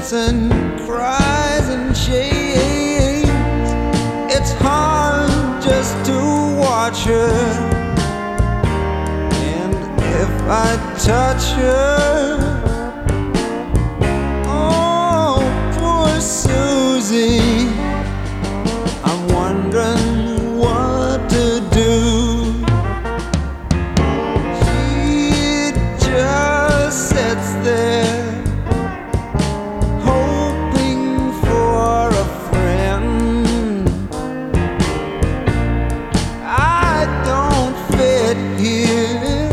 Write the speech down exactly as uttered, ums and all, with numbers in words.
shouts and cries and shakes. It's hard just to watch her, and if I touch her,